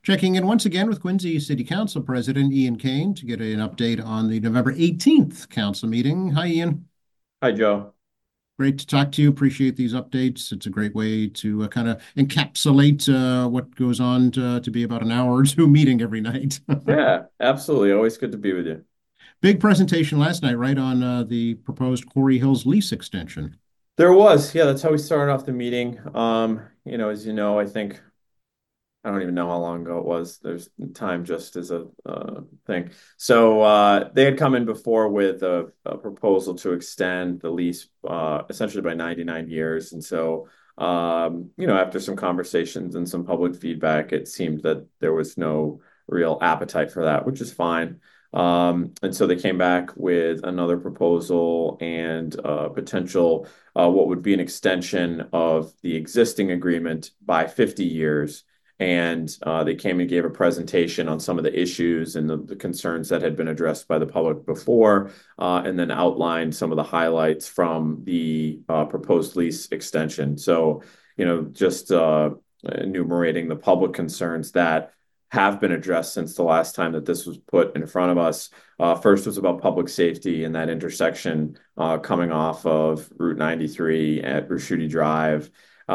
Checking in once again with Quincy City Council President Ian Kane to get an update on the November 18th council meeting. Hi, Ian. Hi, Joe. Great to talk to you. Appreciate these updates. It's a great way to kind of encapsulate what goes on to be about an hour or two meeting every night. Yeah, absolutely. Always good to be with you. Big presentation last night, right, on the proposed Quarry Hills lease extension. There was, yeah, that's how we started off the meeting. As you know, I think I don't even know how long ago it was. There's time just as a thing. So they had come in before with a proposal to extend the lease essentially by 99 years. And so, after some conversations and some public feedback, it seemed that there was no real appetite for that, which is fine. And so they came back with another proposal and potential what would be an extension of the existing agreement by 50 years, and they came and gave a presentation on some of the issues and the concerns that had been addressed by the public before, and then outlined some of the highlights from the proposed lease extension. So, just enumerating the public concerns that have been addressed since the last time that this was put in front of us. First was about public safety and that intersection coming off of Route 93 at Rusciuti Drive.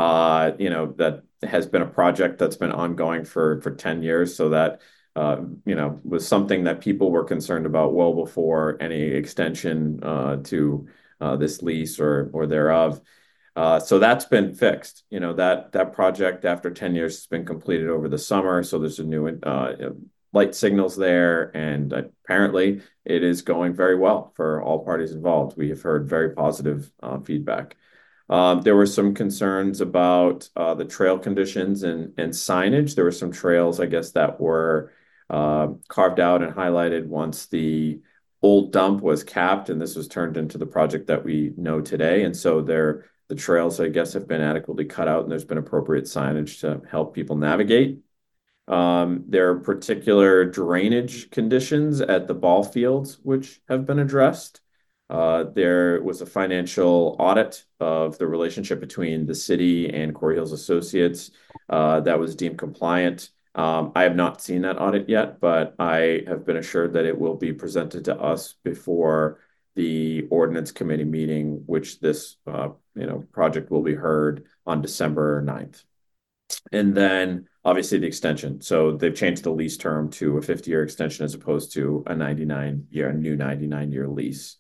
That has been a project that's been ongoing for 10 years. So that, was something that people were concerned about well before any extension to this lease or thereof. So that's been fixed. That project after 10 years has been completed over the summer. So there's a new light signals there, and apparently it is going very well for all parties involved. We have heard very positive feedback. There were some concerns about the trail conditions and signage. There were some trails, I guess, that were carved out and highlighted once the old dump was capped, and this was turned into the project that we know today. And so the trails, I guess, have been adequately cut out, and there's been appropriate signage to help people navigate. There are particular drainage conditions at the ball fields which have been addressed. There was a financial audit of the relationship between the city and Quarry Hills Associates that was deemed compliant. I have not seen that audit yet, but I have been assured that it will be presented to us before the ordinance committee meeting, which this project will be heard on December 9th. And then obviously the extension. So they've changed the lease term to a 50-year extension as opposed to a new 99-year lease.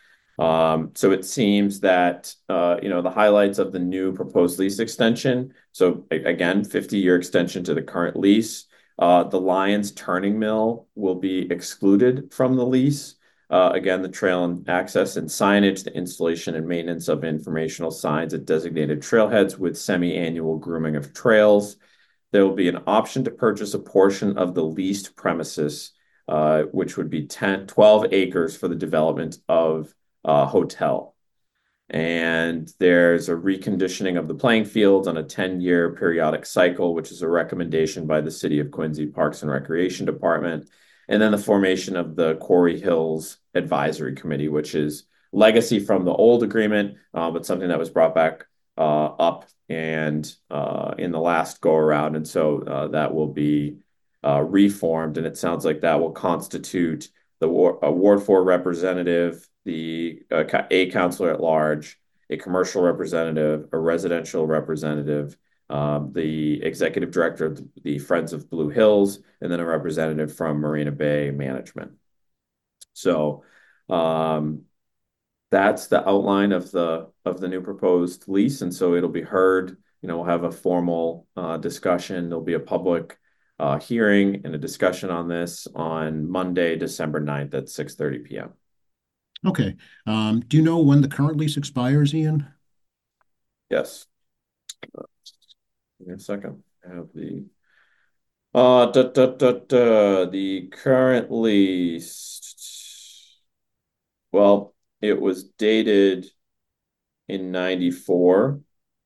So it seems that, the highlights of the new proposed lease extension. So again, 50-year extension to the current lease. The Lyons Turning Mill will be excluded from the lease. Again, the trail and access and signage, the installation and maintenance of informational signs at designated trailheads with semi-annual grooming of trails. There will be an option to purchase a portion of the leased premises, which would be 12 acres for the development of hotel. And there's a reconditioning of the playing fields on a 10-year periodic cycle, which is a recommendation by the City of Quincy Parks and Recreation Department. And then the formation of the Quarry Hills Advisory Committee, which is legacy from the old agreement, but something that was brought back up and in the last go around. And so that will be reformed. And it sounds like that will constitute the Ward 4 representative, a counselor at large, a commercial representative, a residential representative, the executive director of the Friends of Blue Hills, and then a representative from Marina Bay Management. So that's the outline of the new proposed lease, and so it'll be heard. We'll have a formal discussion. There'll be a public hearing and a discussion on this on Monday, December 9th at 6:30 p.m. Okay. Do you know when the current lease expires, Ian? Yes. Give me a second. I have the current lease. Well, it was dated in 94.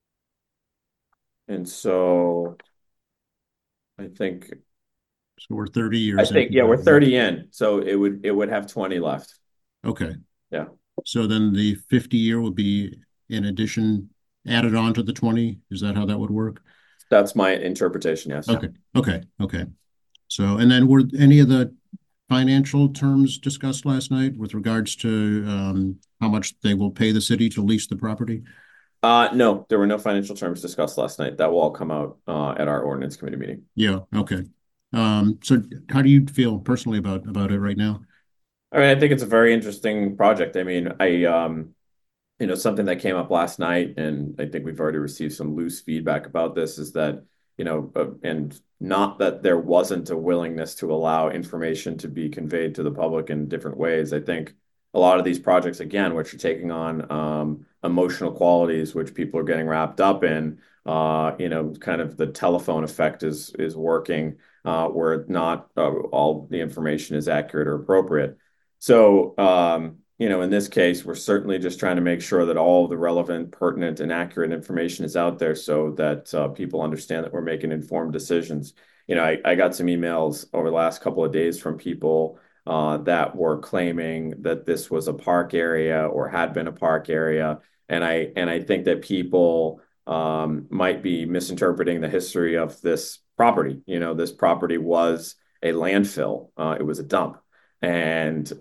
And so I think So we're 30 I years think into yeah, we're that, right? 30 in. So it would have 20 left. Okay. Yeah. So then the 50-year would be in addition added on to the 20. Is that how that would work? That's my interpretation, yes. Okay. Okay. Okay. So, and then were any of the financial terms discussed last night with regards to how much they will pay the city to lease the property? No, there were no financial terms discussed last night. That will all come out at our ordinance committee meeting. Yeah, okay. So how do you feel personally about it right now? I mean, I think it's a very interesting project. I mean, something that came up last night, and I think we've already received some loose feedback about this, is that, and not that there wasn't a willingness to allow information to be conveyed to the public in different ways. I think a lot of these projects, again, which are taking on emotional qualities, which people are getting wrapped up in, kind of the telephone effect is working, where not all the information is accurate or appropriate. So, in this case, we're certainly just trying to make sure that all the relevant, pertinent, and accurate information is out there so that people understand that we're making informed decisions. I got some emails over the last couple of days from people that were claiming that this was a park area or had been a park area, and I think that people might be misinterpreting the history of this property. This property was a landfill. It was a dump. And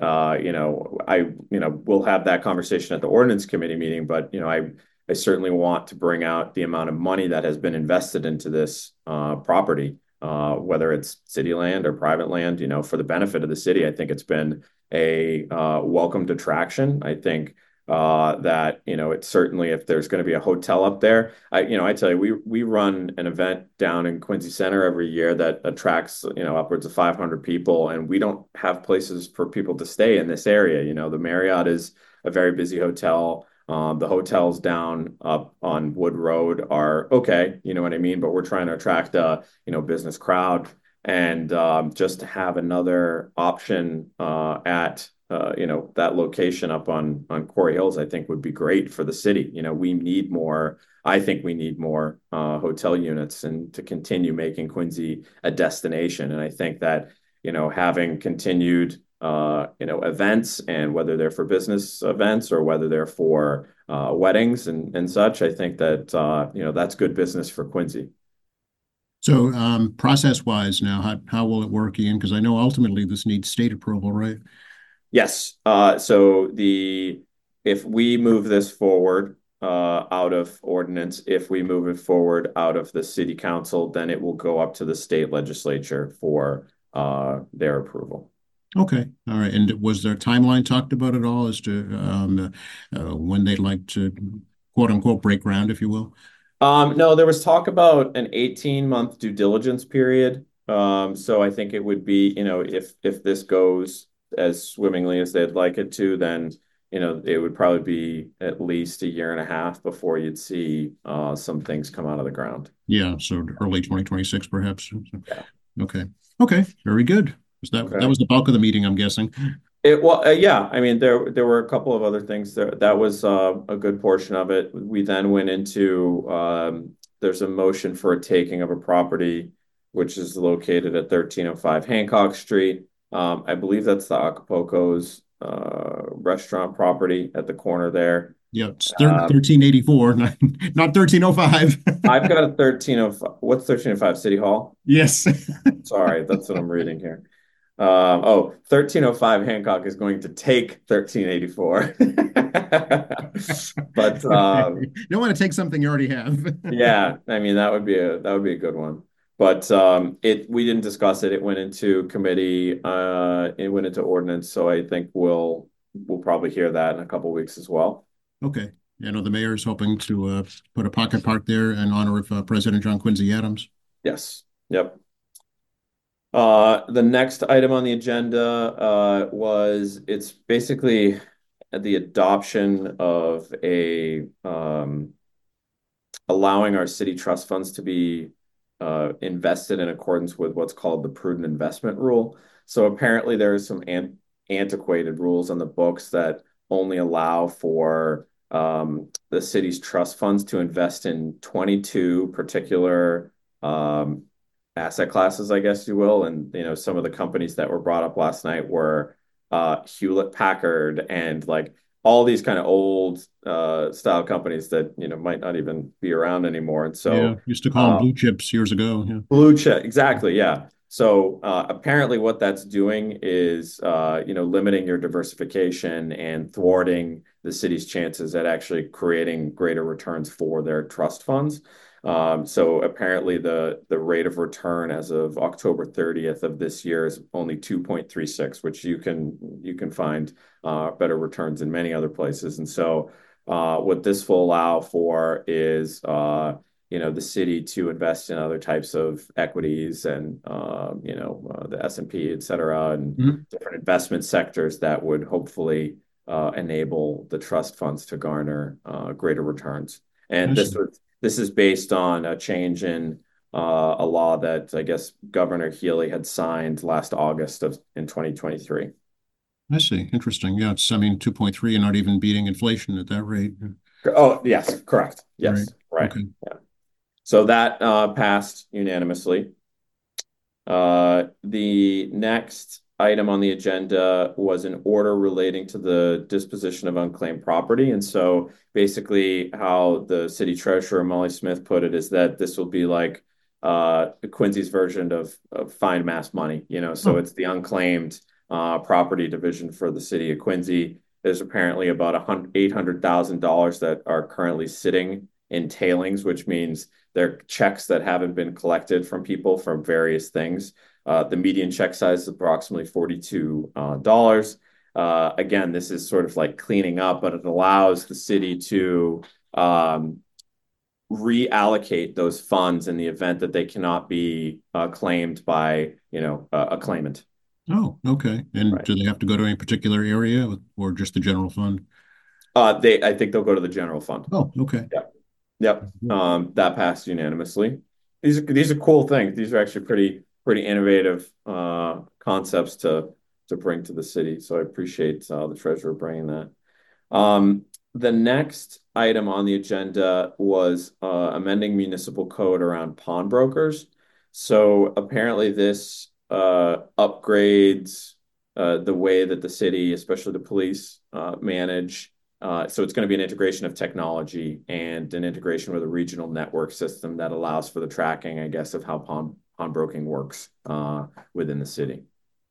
we'll have that conversation at the ordinance committee meeting, but I certainly want to bring out the amount of money that has been invested into this property, whether it's city land or private land, for the benefit of the city. I think it's been a welcomed attraction. I think that it's certainly, if there's going to be a hotel up there, I tell you, we run an event down in Quincy Center every year that attracts upwards of 500 people, and we don't have places for people to stay in this area. The Marriott is a very busy hotel. The hotels down up on Wood Road are okay, you know what I mean, but we're trying to attract a business crowd, and just to have another option at that location up on Quarry Hills, I think would be great for the city. We need more. I think we need more hotel units and to continue making Quincy a destination. And I think that having continued events, and whether they're for business events or whether they're for weddings and such, I think that that's good business for Quincy. So process-wise now, how will it work, Ian? Because I know ultimately this needs state approval, right? Yes. If we move this forward out of ordinance, if we move it forward out of the city council, then it will go up to the state legislature for their approval. Okay, all right. And was there a timeline talked about at all as to when they'd like to quote unquote break ground, if you will? No, there was talk about an 18-month due diligence period. So I think it would be, if this goes as swimmingly as they'd like it to, then it would probably be at least a year and a half before you'd see some things come out of the ground. Yeah, so early 2026, perhaps. Yeah. Okay. Okay, very good. That Okay. was the bulk of the meeting, I'm guessing. Yeah. I mean, there were a couple of other things there. That was a good portion of it. We then went into there's a motion for a taking of a property which is located at 1305 Hancock Street. I believe that's the Acapulco's restaurant property at the corner there. Yeah, it's Uh, 1384, not 1305. I've got a 1305. What's 1305? City Hall? Yes. Sorry, that's what I'm reading here. 1305 Hancock is going to take 1384. But Okay. You don't want to take something you already have. yeah, I mean that would be a good one. But we didn't discuss it. It went into committee, it went into ordinance, so I think we'll probably hear that in a couple of weeks as well. Okay. I know the mayor is hoping to put a pocket park there in honor of President John Quincy Adams. Yes. Yep. The next item on the agenda it's basically the adoption of allowing our city trust funds to be invested in accordance with what's called the prudent investment rule. So apparently there are some antiquated rules on the books that only allow for the city's trust funds to invest in 22 particular asset classes, I guess you will. And some of the companies that were brought up last night were Hewlett Packard and like all these kind of old style companies that might not even be around anymore. And Yeah, so used to call them blue chips years ago. Yeah. blue chip, exactly, yeah. So apparently, what that's doing is, limiting your diversification and thwarting the city's chances at actually creating greater returns for their trust funds. So apparently, the rate of return as of October 30th of this year is only 2.36, which you can find better returns in many other places. And so, what this will allow for is the city to invest in other types of equities and the S&P, et cetera, and Mhm. different investment sectors that would hopefully enable the trust funds to garner greater returns. And I see. this is based on a change in a law that I guess Governor Healy had signed last August in 2023. I see. Interesting. Yeah, I mean, 2.3 and not even beating inflation at that rate. Oh, yes, correct. Right. Yes, right. Okay. Yeah. So that passed unanimously. The next item on the agenda was an order relating to the disposition of unclaimed property. And so basically, how the city treasurer, Molly Smith, put it is that this will be like Quincy's version of find mass money, so Oh, it's the unclaimed property division for the city of Quincy. There's apparently about $800,000 that are currently sitting in tailings, which means they're checks that haven't been collected from people from various things. The median check size is approximately $42. Again, this is sort of like cleaning up, but it allows the city to reallocate those funds in the event that they cannot be claimed by, a claimant. oh, okay. And Right. do they have to go to any particular area or just the general fund? I think they'll go to the general fund. Oh, okay. Yep. Yep. That passed unanimously. These are cool things. These are actually pretty innovative concepts to bring to the city. So I appreciate the treasurer bringing that. The next item on the agenda was amending municipal code around pawnbrokers. So apparently this upgrades the way that the city, especially the police, manage. So it's going to be an integration of technology and an integration with a regional network system that allows for the tracking, I guess, of how pawnbroking works within the city.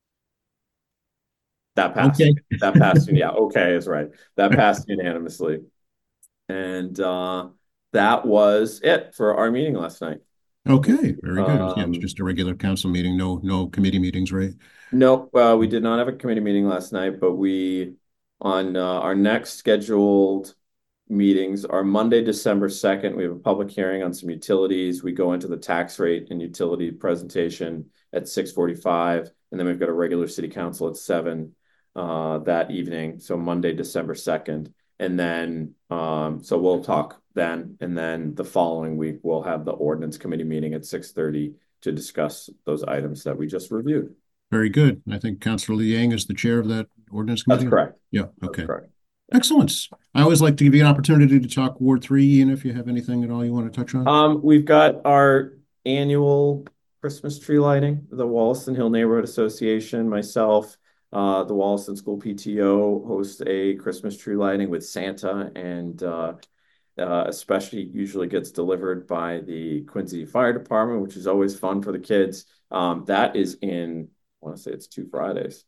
That passed. Okay. That passed. Yeah, okay is right. That passed unanimously. And that was it for our meeting last night. Okay. Very good. Yeah, it was Um, just a regular council meeting. No committee meetings, right? nope, we did not have a committee meeting last night, but on our next scheduled meetings are Monday, December 2nd. We have a public hearing on some utilities. We go into the tax rate and utility presentation at 6:45, and then we've got a regular city council at 7 that evening. So Monday, December 2nd. And then so we'll talk then. And then the following week we'll have the ordinance committee meeting at 6:30 to discuss those items that we just reviewed. Very good. I think Councilor Liang is the chair of that ordinance That's committee. correct. Yeah. That's Okay. correct. Excellent. I always like to give you an opportunity to talk Ward 3, Ian, if you have anything at all you want to touch on. We've got our annual Christmas tree lighting, the Wollaston Hill Neighborhood Association, myself, the Wollaston School PTO host a Christmas tree lighting with Santa, and especially usually gets delivered by the Quincy Fire Department, which is always fun for the kids. That is I want to say it's 2 Fridays.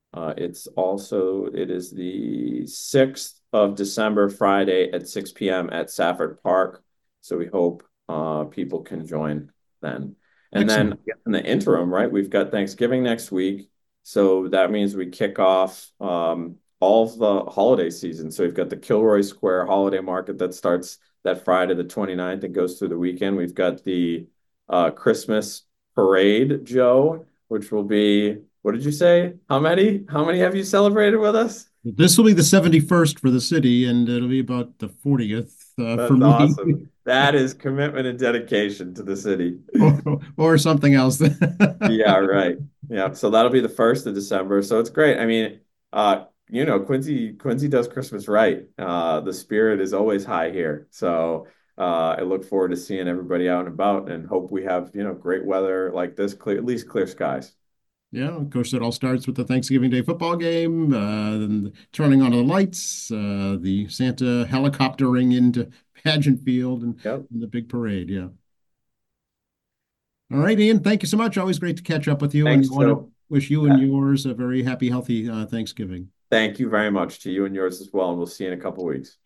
It is the 6th of December, Friday at 6 p.m. at Safford Park. So we hope people can join then. And then Excellent. in the interim, right, we've got Thanksgiving next week. So that means we kick off all of the holiday season. So we've got the Kilroy Square Holiday Market that starts that Friday, the 29th, and goes through the weekend. We've got the Christmas parade, Joe, which will be, what did you say? How many? How many have you celebrated with us? This will be the 71st for the city, and it'll be about the 40th for That's me, awesome. That is commitment and dedication to the city. or something else. Yeah, right. Yeah, so that'll be the 1st of December. So it's great. I mean, Quincy does Christmas right. The spirit is always high here. So I look forward to seeing everybody out and about and hope we have, great weather like this, clear, at least clear skies. Yeah, of course, it all starts with the Thanksgiving Day football game, then turning on the lights, the Santa helicoptering into Pageant Field, Yep. and the big parade. Yeah. All right, Ian, thank you so much. Always great to catch up with you, and I Thanks, want to Joe. wish you and Yeah. yours a very happy, healthy Thanksgiving. Thank you very much to you and yours as well, and we'll see you in a couple weeks.